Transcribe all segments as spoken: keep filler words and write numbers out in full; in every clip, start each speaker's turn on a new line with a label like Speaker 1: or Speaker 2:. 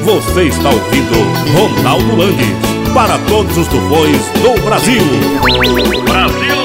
Speaker 1: Você está ouvindo Ronaldo Landes, para todos os tufões do Brasil. Brasil!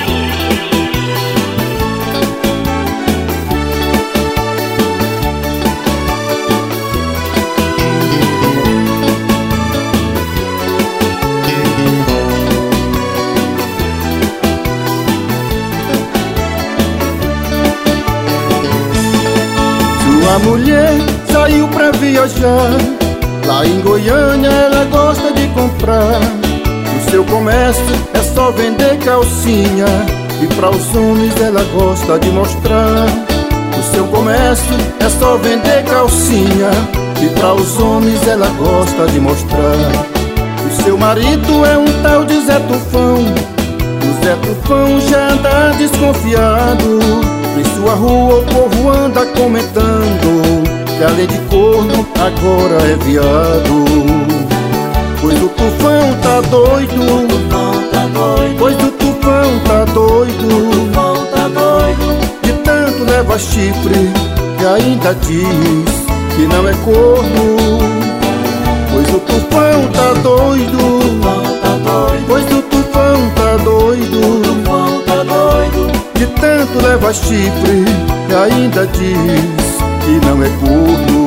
Speaker 2: A mulher saiu pra viajar, lá em Goiânia ela gosta de comprar. No seu comércio é só vender calcinha, e pra os homens ela gosta de mostrar. No seu comércio é só vender calcinha, e pra os homens ela gosta de mostrar. O seu marido é um tal de Zé Tufão, o Zé Tufão já anda desconfiado. Em sua rua o povo anda comentando que além de corno agora é viado. Pois o tufão tá doido, pois o tufão tá doido, de tanto leva chifre que ainda diz que não é corno. Pois o tufão tá doido, pois o tufão tá doido, de tanto leva chifre e ainda diz que não é corno.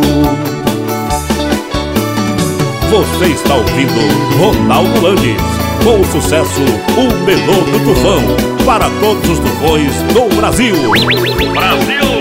Speaker 1: Você está ouvindo Ronaldo Landes, com o sucesso O Melô do Tufão, para todos os tufões do Brasil. Brasil!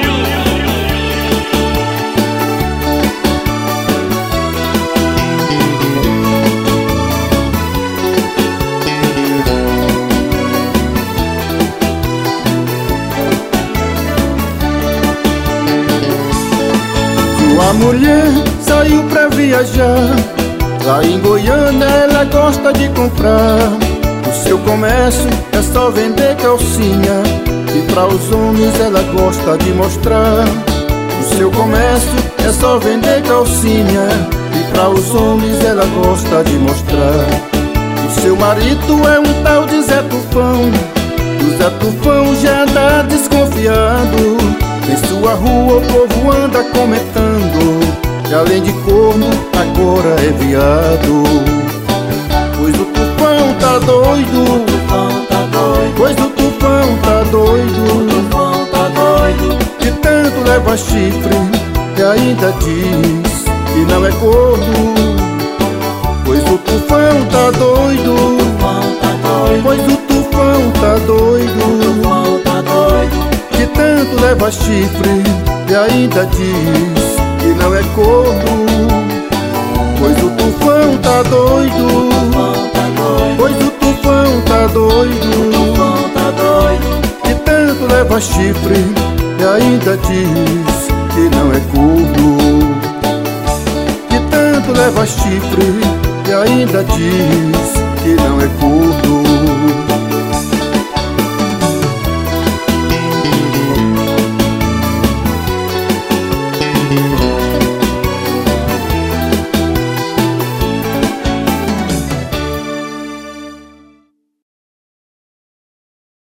Speaker 2: A mulher saiu pra viajar, lá em Goiânia ela gosta de comprar. No seu comércio é só vender calcinha, e pra os homens ela gosta de mostrar. No seu comércio é só vender calcinha, e pra os homens ela gosta de mostrar. O seu marido é um tal de Zé Tufão, o Zé Tufão já anda desconfiado. Em sua rua o povo anda comentando que além de corno agora é viado. Pois o tufão tá doido, pois o tufão tá doido, de tanto leva chifre que ainda diz que não é corno. Pois o tufão tá doido, pois o tufão tá doido, de tanto leva chifre e ainda diz que não é corno. Pois o tufão tá doido, pois o tufão tá doido, de tanto leva chifre e ainda diz que não é corno. De tanto leva chifre e ainda diz que não é corno.